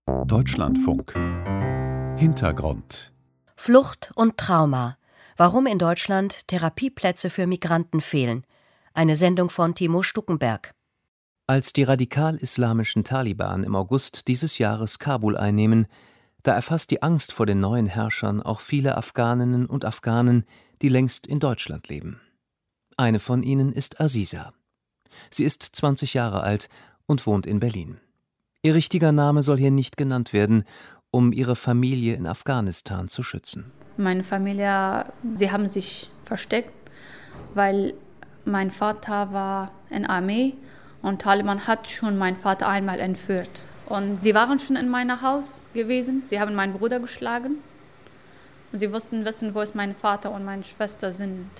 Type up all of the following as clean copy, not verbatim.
Deutschlandfunk. Hintergrund. Flucht und Trauma. Warum in Deutschland Therapieplätze für Migranten fehlen. Eine Sendung von Timo Stuckenberg. Als die radikal-islamischen Taliban im August dieses Jahres Kabul einnehmen, da erfasst die Angst vor den neuen Herrschern auch viele Afghaninnen und Afghanen, die längst in Deutschland leben. Eine von ihnen ist Aziza. Sie ist 20 Jahre alt und wohnt in Berlin. Ihr richtiger Name soll hier nicht genannt werden, um ihre Familie in Afghanistan zu schützen. Meine Familie, sie haben sich versteckt, weil mein Vater war in der Armee und Taliban hat schon meinen Vater einmal entführt. Und sie waren schon in meinem Haus gewesen, sie haben meinen Bruder geschlagen. Sie wussten wissen, wo es mein Vater und meine Schwester sind.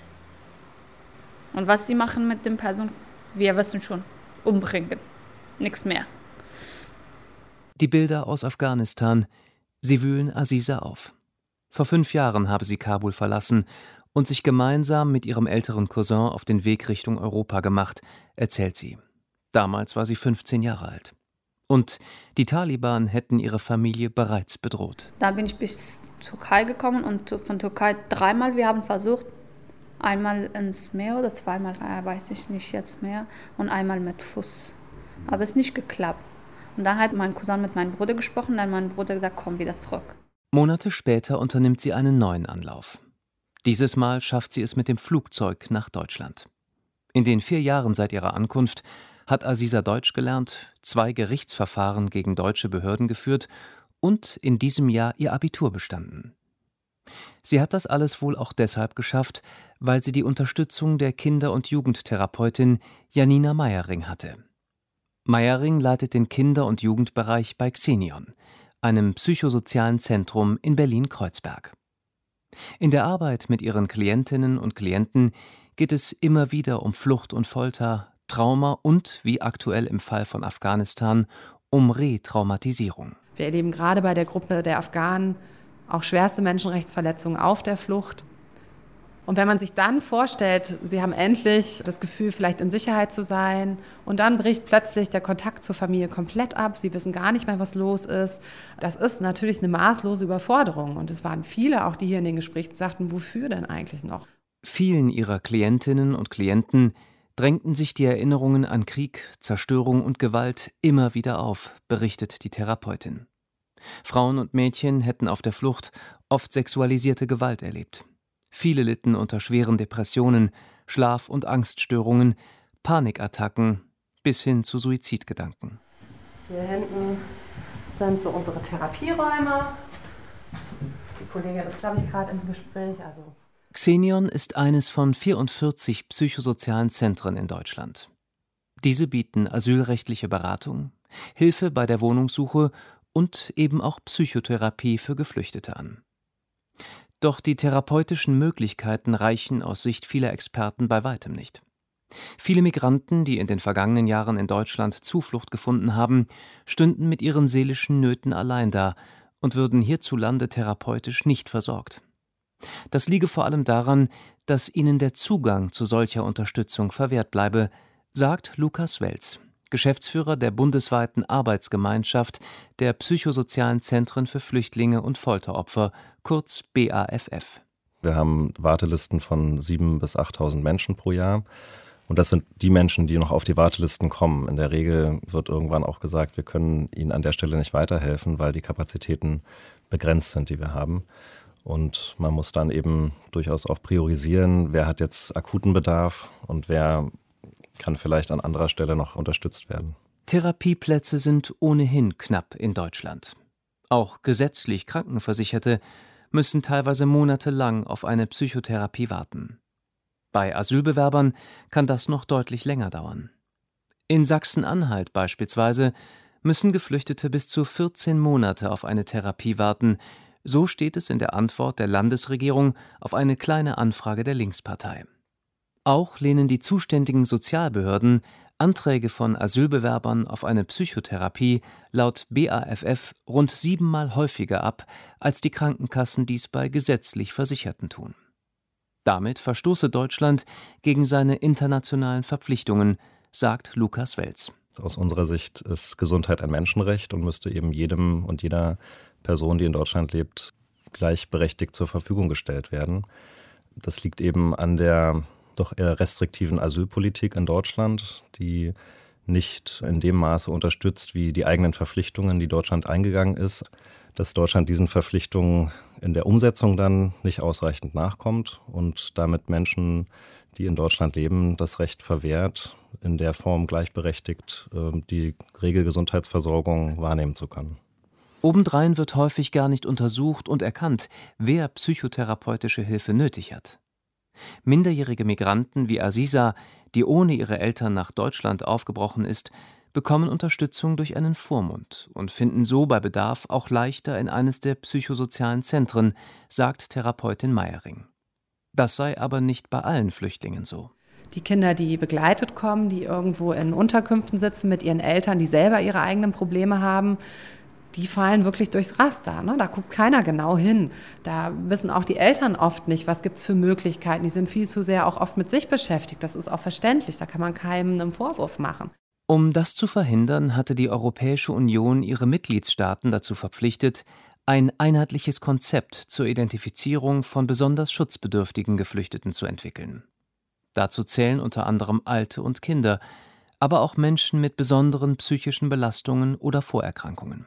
Und was sie machen mit den Personen, wir wissen schon, umbringen, nichts mehr. Die Bilder aus Afghanistan, sie wühlen Aziza auf. Vor 5 Jahren habe sie Kabul verlassen und sich gemeinsam mit ihrem älteren Cousin auf den Weg Richtung Europa gemacht, erzählt sie. Damals war sie 15 Jahre alt. Und die Taliban hätten ihre Familie bereits bedroht. Da bin ich bis Türkei gekommen und von Türkei 3-mal, wir haben versucht, einmal ins Meer oder 2-mal, weiß ich nicht jetzt mehr, und einmal mit Fuß. Aber es ist nicht geklappt. Und dann hat mein Cousin mit meinem Bruder gesprochen, dann hat mein Bruder gesagt, komm wieder zurück. Monate später unternimmt sie einen neuen Anlauf. Dieses Mal schafft sie es mit dem Flugzeug nach Deutschland. In den 4 Jahren seit ihrer Ankunft hat Aziza Deutsch gelernt, 2 Gerichtsverfahren gegen deutsche Behörden geführt und in diesem Jahr ihr Abitur bestanden. Sie hat das alles wohl auch deshalb geschafft, weil sie die Unterstützung der Kinder- und Jugendtherapeutin Janina Meyering hatte. Meyering leitet den Kinder- und Jugendbereich bei Xenion, einem psychosozialen Zentrum in Berlin-Kreuzberg. In der Arbeit mit ihren Klientinnen und Klienten geht es immer wieder um Flucht und Folter, Trauma und, wie aktuell im Fall von Afghanistan, um Retraumatisierung. Wir erleben gerade bei der Gruppe der Afghanen auch schwerste Menschenrechtsverletzungen auf der Flucht. Und wenn man sich dann vorstellt, sie haben endlich das Gefühl, vielleicht in Sicherheit zu sein, und dann bricht plötzlich der Kontakt zur Familie komplett ab, sie wissen gar nicht mehr, was los ist. Das ist natürlich eine maßlose Überforderung. Und es waren viele, auch die hier in den Gesprächen sagten, wofür denn eigentlich noch? Vielen ihrer Klientinnen und Klienten drängten sich die Erinnerungen an Krieg, Zerstörung und Gewalt immer wieder auf, berichtet die Therapeutin. Frauen und Mädchen hätten auf der Flucht oft sexualisierte Gewalt erlebt. Viele litten unter schweren Depressionen, Schlaf- und Angststörungen, Panikattacken bis hin zu Suizidgedanken. Hier hinten sind so unsere Therapieräume. Die Kollegin ist, glaube ich, gerade im Gespräch. Xenion ist eines von 44 psychosozialen Zentren in Deutschland. Diese bieten asylrechtliche Beratung, Hilfe bei der Wohnungssuche und eben auch Psychotherapie für Geflüchtete an. Doch die therapeutischen Möglichkeiten reichen aus Sicht vieler Experten bei weitem nicht. Viele Migranten, die in den vergangenen Jahren in Deutschland Zuflucht gefunden haben, stünden mit ihren seelischen Nöten allein da und würden hierzulande therapeutisch nicht versorgt. Das liege vor allem daran, dass ihnen der Zugang zu solcher Unterstützung verwehrt bleibe, sagt Lukas Welz, Geschäftsführer der bundesweiten Arbeitsgemeinschaft der psychosozialen Zentren für Flüchtlinge und Folteropfer, kurz BAFF. Wir haben Wartelisten von 7.000 bis 8.000 Menschen pro Jahr. Und das sind die Menschen, die noch auf die Wartelisten kommen. In der Regel wird irgendwann auch gesagt, wir können ihnen an der Stelle nicht weiterhelfen, weil die Kapazitäten begrenzt sind, die wir haben. Und man muss dann eben durchaus auch priorisieren, wer hat jetzt akuten Bedarf und wer kann vielleicht an anderer Stelle noch unterstützt werden. Therapieplätze sind ohnehin knapp in Deutschland. Auch gesetzlich Krankenversicherte müssen teilweise monatelang auf eine Psychotherapie warten. Bei Asylbewerbern kann das noch deutlich länger dauern. In Sachsen-Anhalt beispielsweise müssen Geflüchtete bis zu 14 Monate auf eine Therapie warten. So steht es in der Antwort der Landesregierung auf eine kleine Anfrage der Linkspartei. Auch lehnen die zuständigen Sozialbehörden Anträge von Asylbewerbern auf eine Psychotherapie laut BAFF rund 7-mal häufiger ab, als die Krankenkassen dies bei gesetzlich Versicherten tun. Damit verstoße Deutschland gegen seine internationalen Verpflichtungen, sagt Lukas Welz. Aus unserer Sicht ist Gesundheit ein Menschenrecht und müsste eben jedem und jeder Person, die in Deutschland lebt, gleichberechtigt zur Verfügung gestellt werden. Das liegt eben an der doch eher restriktiven Asylpolitik in Deutschland, die nicht in dem Maße unterstützt, wie die eigenen Verpflichtungen, die Deutschland eingegangen ist, dass Deutschland diesen Verpflichtungen in der Umsetzung dann nicht ausreichend nachkommt und damit Menschen, die in Deutschland leben, das Recht verwehrt, in der Form gleichberechtigt die Regelgesundheitsversorgung wahrnehmen zu können. Obendrein wird häufig gar nicht untersucht und erkannt, wer psychotherapeutische Hilfe nötig hat. Minderjährige Migranten wie Aziza, die ohne ihre Eltern nach Deutschland aufgebrochen ist, bekommen Unterstützung durch einen Vormund und finden so bei Bedarf auch leichter in eines der psychosozialen Zentren, sagt Therapeutin Meyering. Das sei aber nicht bei allen Flüchtlingen so. Die Kinder, die begleitet kommen, die irgendwo in Unterkünften sitzen mit ihren Eltern, die selber ihre eigenen Probleme haben, die fallen wirklich durchs Raster. Ne? Da guckt keiner genau hin. Da wissen auch die Eltern oft nicht, was gibt es für Möglichkeiten. Die sind viel zu sehr auch oft mit sich beschäftigt. Das ist auch verständlich. Da kann man keinem einen Vorwurf machen. Um das zu verhindern, hatte die Europäische Union ihre Mitgliedstaaten dazu verpflichtet, ein einheitliches Konzept zur Identifizierung von besonders schutzbedürftigen Geflüchteten zu entwickeln. Dazu zählen unter anderem Alte und Kinder, aber auch Menschen mit besonderen psychischen Belastungen oder Vorerkrankungen.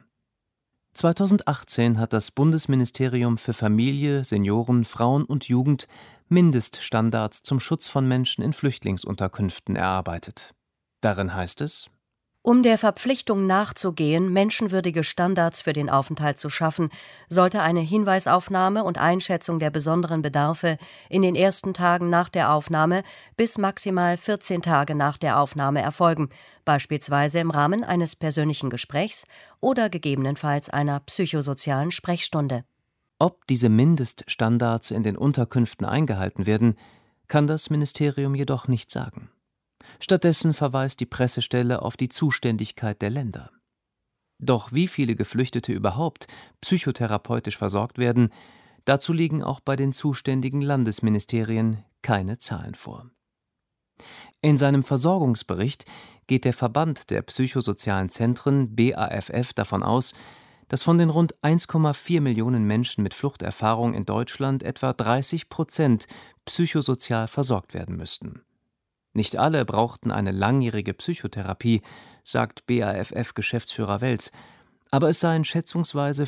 2018 hat das Bundesministerium für Familie, Senioren, Frauen und Jugend Mindeststandards zum Schutz von Menschen in Flüchtlingsunterkünften erarbeitet. Darin heißt es: Um der Verpflichtung nachzugehen, menschenwürdige Standards für den Aufenthalt zu schaffen, sollte eine Hinweisaufnahme und Einschätzung der besonderen Bedarfe in den ersten Tagen nach der Aufnahme bis maximal 14 Tage nach der Aufnahme erfolgen, beispielsweise im Rahmen eines persönlichen Gesprächs oder gegebenenfalls einer psychosozialen Sprechstunde. Ob diese Mindeststandards in den Unterkünften eingehalten werden, kann das Ministerium jedoch nicht sagen. Stattdessen verweist die Pressestelle auf die Zuständigkeit der Länder. Doch wie viele Geflüchtete überhaupt psychotherapeutisch versorgt werden, dazu liegen auch bei den zuständigen Landesministerien keine Zahlen vor. In seinem Versorgungsbericht geht der Verband der psychosozialen Zentren BAFF davon aus, dass von den rund 1,4 Millionen Menschen mit Fluchterfahrung in Deutschland etwa 30% psychosozial versorgt werden müssten. Nicht alle brauchten eine langjährige Psychotherapie, sagt BAFF-Geschäftsführer Welz, aber es seien schätzungsweise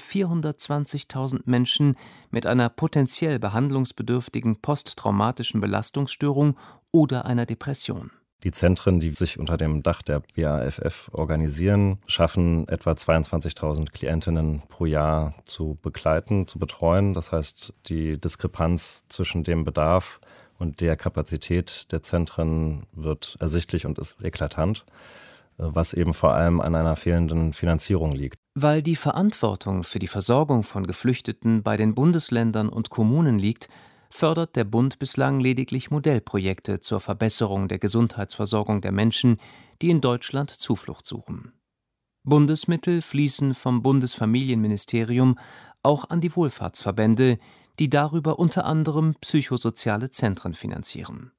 420.000 Menschen mit einer potenziell behandlungsbedürftigen posttraumatischen Belastungsstörung oder einer Depression. Die Zentren, die sich unter dem Dach der BAFF organisieren, schaffen etwa 22.000 Klientinnen pro Jahr zu begleiten, zu betreuen. Das heißt, die Diskrepanz zwischen dem Bedarf und der Kapazität der Zentren wird ersichtlich und ist eklatant, was eben vor allem an einer fehlenden Finanzierung liegt. Weil die Verantwortung für die Versorgung von Geflüchteten bei den Bundesländern und Kommunen liegt, fördert der Bund bislang lediglich Modellprojekte zur Verbesserung der Gesundheitsversorgung der Menschen, die in Deutschland Zuflucht suchen. Bundesmittel fließen vom Bundesfamilienministerium auch an die Wohlfahrtsverbände, die darüber unter anderem psychosoziale Zentren finanzieren.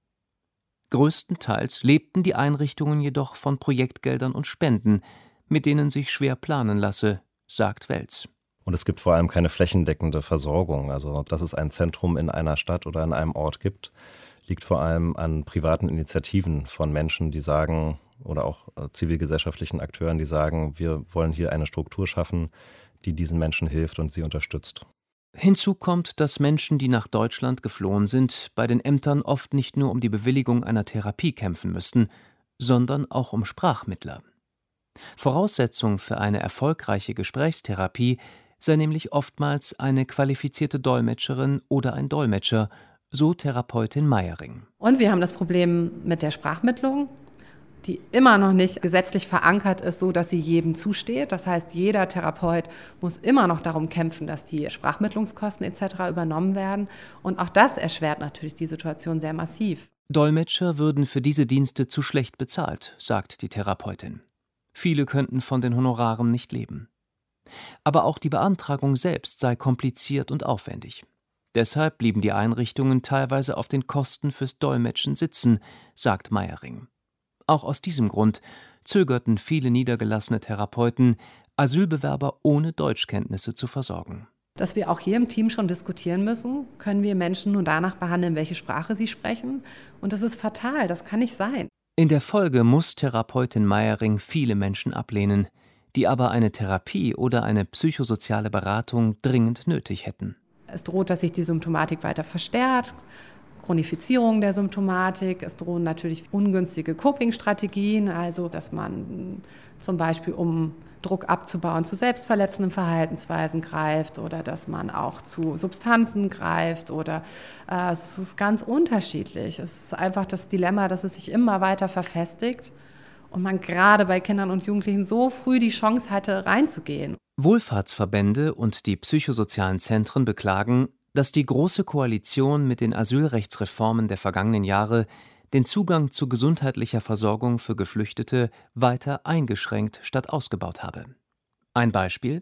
Größtenteils lebten die Einrichtungen jedoch von Projektgeldern und Spenden, mit denen sich schwer planen lasse, sagt Welz. Und es gibt vor allem keine flächendeckende Versorgung. Also, dass es ein Zentrum in einer Stadt oder in einem Ort gibt, liegt vor allem an privaten Initiativen von Menschen, die sagen, oder auch zivilgesellschaftlichen Akteuren, die sagen, wir wollen hier eine Struktur schaffen, die diesen Menschen hilft und sie unterstützt. Hinzu kommt, dass Menschen, die nach Deutschland geflohen sind, bei den Ämtern oft nicht nur um die Bewilligung einer Therapie kämpfen müssten, sondern auch um Sprachmittler. Voraussetzung für eine erfolgreiche Gesprächstherapie sei nämlich oftmals eine qualifizierte Dolmetscherin oder ein Dolmetscher, so Therapeutin Meyering. Und wir haben das Problem mit der Sprachmittlung, die immer noch nicht gesetzlich verankert ist, so dass sie jedem zusteht. Das heißt, jeder Therapeut muss immer noch darum kämpfen, dass die Sprachmittlungskosten etc. übernommen werden. Und auch das erschwert natürlich die Situation sehr massiv. Dolmetscher würden für diese Dienste zu schlecht bezahlt, sagt die Therapeutin. Viele könnten von den Honoraren nicht leben. Aber auch die Beantragung selbst sei kompliziert und aufwendig. Deshalb blieben die Einrichtungen teilweise auf den Kosten fürs Dolmetschen sitzen, sagt Meyering. Auch aus diesem Grund zögerten viele niedergelassene Therapeuten, Asylbewerber ohne Deutschkenntnisse zu versorgen. Dass wir auch hier im Team schon diskutieren müssen, können wir Menschen nur danach behandeln, welche Sprache sie sprechen. Und das ist fatal, das kann nicht sein. In der Folge muss Therapeutin Meiering viele Menschen ablehnen, die aber eine Therapie oder eine psychosoziale Beratung dringend nötig hätten. Es droht, dass sich die Symptomatik weiter verstärkt, Chronifizierung der Symptomatik. Es drohen natürlich ungünstige Coping-Strategien, also dass man zum Beispiel, um Druck abzubauen, zu selbstverletzenden Verhaltensweisen greift oder dass man auch zu Substanzen greift oder es ist ganz unterschiedlich. Es ist einfach das Dilemma, dass es sich immer weiter verfestigt und man gerade bei Kindern und Jugendlichen so früh die Chance hatte, reinzugehen. Wohlfahrtsverbände und die psychosozialen Zentren beklagen, dass die Große Koalition mit den Asylrechtsreformen der vergangenen Jahre den Zugang zu gesundheitlicher Versorgung für Geflüchtete weiter eingeschränkt statt ausgebaut habe. Ein Beispiel: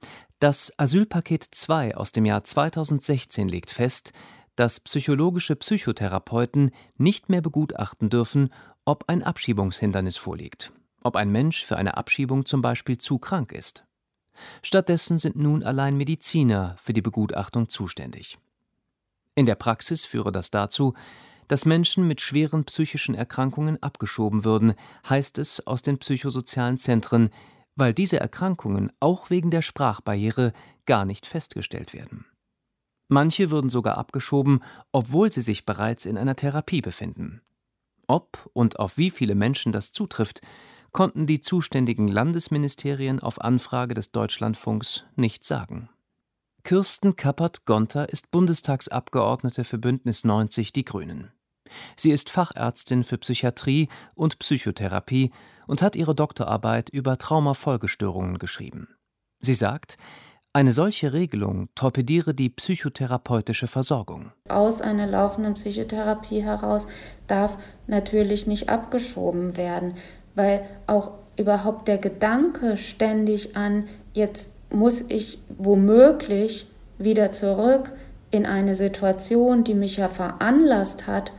Das Asylpaket 2 aus dem Jahr 2016 legt fest, dass psychologische Psychotherapeuten nicht mehr begutachten dürfen, ob ein Abschiebungshindernis vorliegt, ob ein Mensch für eine Abschiebung zum Beispiel zu krank ist. Stattdessen sind nun allein Mediziner für die Begutachtung zuständig. In der Praxis führe das dazu, dass Menschen mit schweren psychischen Erkrankungen abgeschoben würden, heißt es aus den psychosozialen Zentren, weil diese Erkrankungen auch wegen der Sprachbarriere gar nicht festgestellt werden. Manche würden sogar abgeschoben, obwohl sie sich bereits in einer Therapie befinden. Ob und auf wie viele Menschen das zutrifft, konnten die zuständigen Landesministerien auf Anfrage des Deutschlandfunks nicht sagen. Kirsten Kappert-Gonter ist Bundestagsabgeordnete für Bündnis 90 Die Grünen. Sie ist Fachärztin für Psychiatrie und Psychotherapie und hat ihre Doktorarbeit über Traumafolgestörungen geschrieben. Sie sagt, eine solche Regelung torpediere die psychotherapeutische Versorgung. Aus einer laufenden Psychotherapie heraus darf natürlich nicht abgeschoben werden, weil auch überhaupt der Gedanke ständig an, jetzt muss ich womöglich wieder zurück in eine Situation, die mich ja veranlasst hat,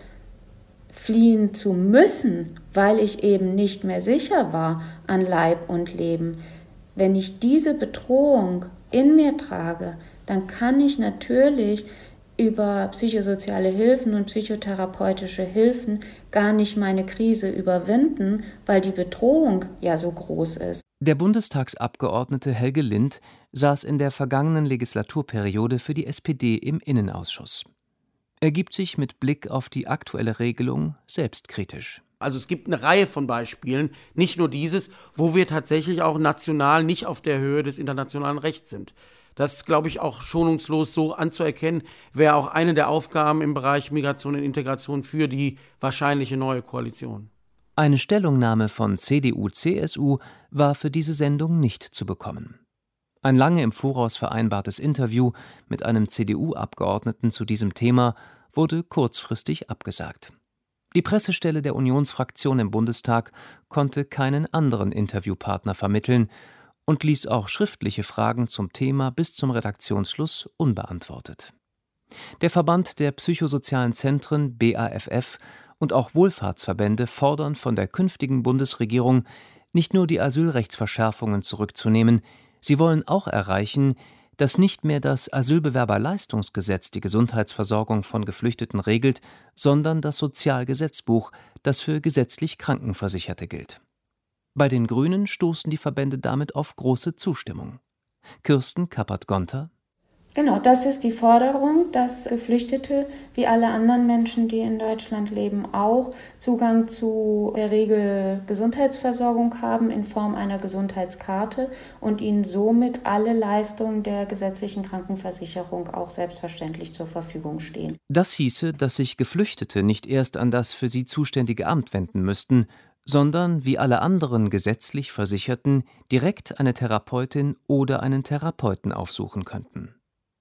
fliehen zu müssen, weil ich eben nicht mehr sicher war an Leib und Leben. Wenn ich diese Bedrohung in mir trage, dann kann ich natürlich über psychosoziale Hilfen und psychotherapeutische Hilfen gar nicht meine Krise überwinden, weil die Bedrohung ja so groß ist. Der Bundestagsabgeordnete Helge Lind saß in der vergangenen Legislaturperiode für die SPD im Innenausschuss. Er gibt sich mit Blick auf die aktuelle Regelung selbstkritisch. Also es gibt eine Reihe von Beispielen, nicht nur dieses, wo wir tatsächlich auch national nicht auf der Höhe des internationalen Rechts sind. Das ist, glaube ich, auch schonungslos so anzuerkennen, wäre auch eine der Aufgaben im Bereich Migration und Integration für die wahrscheinliche neue Koalition. Eine Stellungnahme von CDU/CSU war für diese Sendung nicht zu bekommen. Ein lange im Voraus vereinbartes Interview mit einem CDU-Abgeordneten zu diesem Thema wurde kurzfristig abgesagt. Die Pressestelle der Unionsfraktion im Bundestag konnte keinen anderen Interviewpartner vermitteln und ließ auch schriftliche Fragen zum Thema bis zum Redaktionsschluss unbeantwortet. Der Verband der psychosozialen Zentren BAFF und auch Wohlfahrtsverbände fordern von der künftigen Bundesregierung, nicht nur die Asylrechtsverschärfungen zurückzunehmen, sie wollen auch erreichen, dass nicht mehr das Asylbewerberleistungsgesetz die Gesundheitsversorgung von Geflüchteten regelt, sondern das Sozialgesetzbuch, das für gesetzlich Krankenversicherte gilt. Bei den Grünen stoßen die Verbände damit auf große Zustimmung. Kirsten Kappert-Gonter: Genau, das ist die Forderung, dass Geflüchtete, wie alle anderen Menschen, die in Deutschland leben, auch Zugang zu der Regelgesundheitsversorgung haben in Form einer Gesundheitskarte und ihnen somit alle Leistungen der gesetzlichen Krankenversicherung auch selbstverständlich zur Verfügung stehen. Das hieße, dass sich Geflüchtete nicht erst an das für sie zuständige Amt wenden müssten, sondern wie alle anderen gesetzlich Versicherten direkt eine Therapeutin oder einen Therapeuten aufsuchen könnten.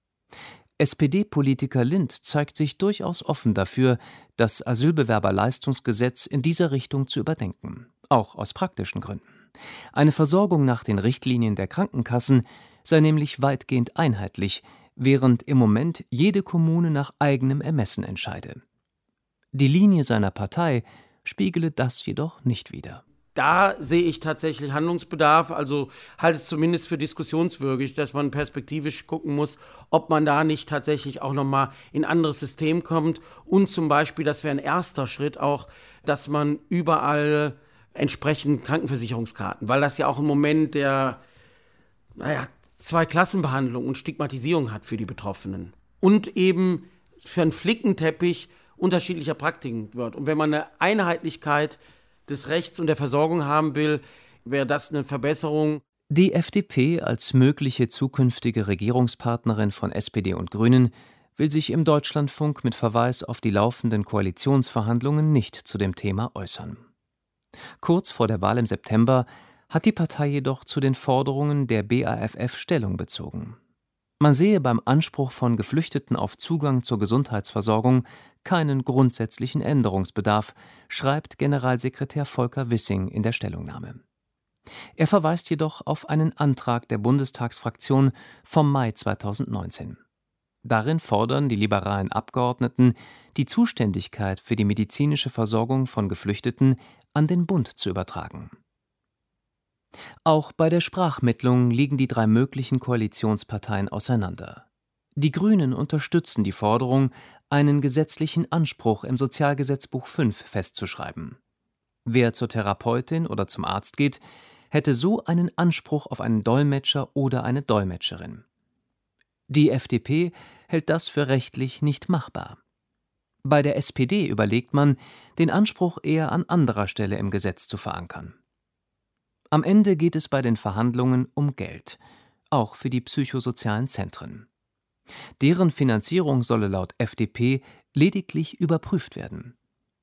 SPD-Politiker Lind zeigt sich durchaus offen dafür, das Asylbewerberleistungsgesetz in dieser Richtung zu überdenken, auch aus praktischen Gründen. Eine Versorgung nach den Richtlinien der Krankenkassen sei nämlich weitgehend einheitlich, während im Moment jede Kommune nach eigenem Ermessen entscheide. Die Linie seiner Partei spiegele das jedoch nicht wider. Da sehe ich tatsächlich Handlungsbedarf, also halte es zumindest für diskussionswürdig, dass man perspektivisch gucken muss, ob man da nicht tatsächlich auch nochmal in ein anderes System kommt und zum Beispiel, das wäre ein erster Schritt auch, dass man überall entsprechend Krankenversicherungskarten, weil das ja auch ein Moment der, Zweiklassenbehandlung und Stigmatisierung hat für die Betroffenen und eben für einen Flickenteppich unterschiedlicher Praktiken wird. Und wenn man eine Einheitlichkeit des Rechts und der Versorgung haben will, wäre das eine Verbesserung. Die FDP als mögliche zukünftige Regierungspartnerin von SPD und Grünen will sich im Deutschlandfunk mit Verweis auf die laufenden Koalitionsverhandlungen nicht zu dem Thema äußern. Kurz vor der Wahl im September hat die Partei jedoch zu den Forderungen der BAFF Stellung bezogen. Man sehe beim Anspruch von Geflüchteten auf Zugang zur Gesundheitsversorgung keinen grundsätzlichen Änderungsbedarf, schreibt Generalsekretär Volker Wissing in der Stellungnahme. Er verweist jedoch auf einen Antrag der Bundestagsfraktion vom Mai 2019. Darin fordern die liberalen Abgeordneten, die Zuständigkeit für die medizinische Versorgung von Geflüchteten an den Bund zu übertragen. Auch bei der Sprachmittlung liegen die 3 möglichen Koalitionsparteien auseinander. Die Grünen unterstützen die Forderung, einen gesetzlichen Anspruch im Sozialgesetzbuch 5 festzuschreiben. Wer zur Therapeutin oder zum Arzt geht, hätte so einen Anspruch auf einen Dolmetscher oder eine Dolmetscherin. Die FDP hält das für rechtlich nicht machbar. Bei der SPD überlegt man, den Anspruch eher an anderer Stelle im Gesetz zu verankern. Am Ende geht es bei den Verhandlungen um Geld, auch für die psychosozialen Zentren. Deren Finanzierung solle laut FDP lediglich überprüft werden.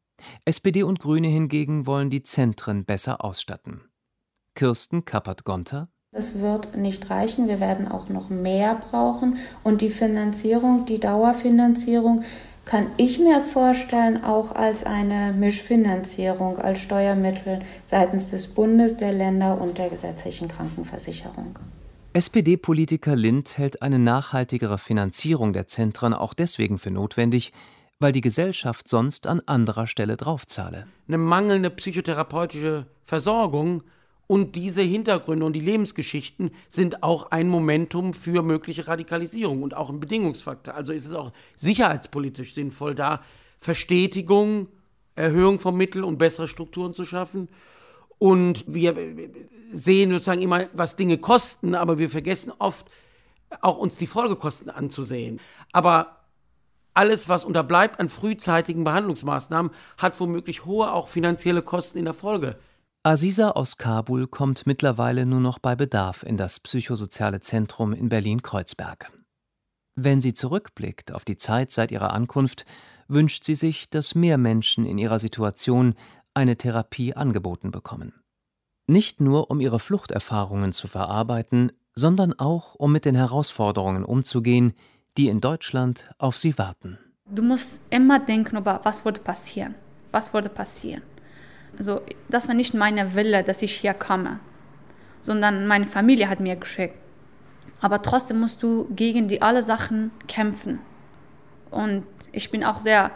SPD und Grüne hingegen wollen die Zentren besser ausstatten. Kirsten Kappert-Gonter: Es wird nicht reichen, wir werden auch noch mehr brauchen. Und die Finanzierung, die Dauerfinanzierung, kann ich mir vorstellen, auch als eine Mischfinanzierung, als Steuermittel seitens des Bundes, der Länder und der gesetzlichen Krankenversicherung. SPD-Politiker Lind hält eine nachhaltigere Finanzierung der Zentren auch deswegen für notwendig, weil die Gesellschaft sonst an anderer Stelle draufzahle. Eine mangelnde psychotherapeutische Versorgung und diese Hintergründe und die Lebensgeschichten sind auch ein Momentum für mögliche Radikalisierung und auch ein Bedingungsfaktor. Also ist es auch sicherheitspolitisch sinnvoll, da Verstetigung, Erhöhung von Mitteln und bessere Strukturen zu schaffen. Und wir sehen sozusagen immer, was Dinge kosten, aber wir vergessen oft, auch uns die Folgekosten anzusehen. Aber alles, was unterbleibt an frühzeitigen Behandlungsmaßnahmen, hat womöglich hohe auch finanzielle Kosten in der Folge. Aziza aus Kabul kommt mittlerweile nur noch bei Bedarf in das psychosoziale Zentrum in Berlin-Kreuzberg. Wenn sie zurückblickt auf die Zeit seit ihrer Ankunft, wünscht sie sich, dass mehr Menschen in ihrer Situation eine Therapie angeboten bekommen. Nicht nur, um ihre Fluchterfahrungen zu verarbeiten, sondern auch, um mit den Herausforderungen umzugehen, die in Deutschland auf sie warten. Du musst immer denken über, was würde passieren. Was würde passieren? Also, das war nicht meine Wille, dass ich hier komme, sondern meine Familie hat mir geschickt. Aber trotzdem musst du gegen die alle Sachen kämpfen. Und ich bin auch sehr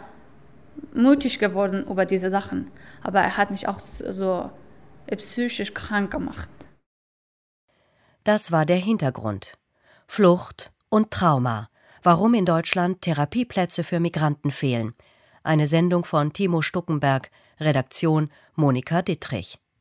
mutig geworden über diese Sachen. Aber er hat mich auch so psychisch krank gemacht. Das war der Hintergrund. Flucht und Trauma. Warum in Deutschland Therapieplätze für Migranten fehlen. Eine Sendung von Timo Stuckenberg, Redaktion Monika Dittrich.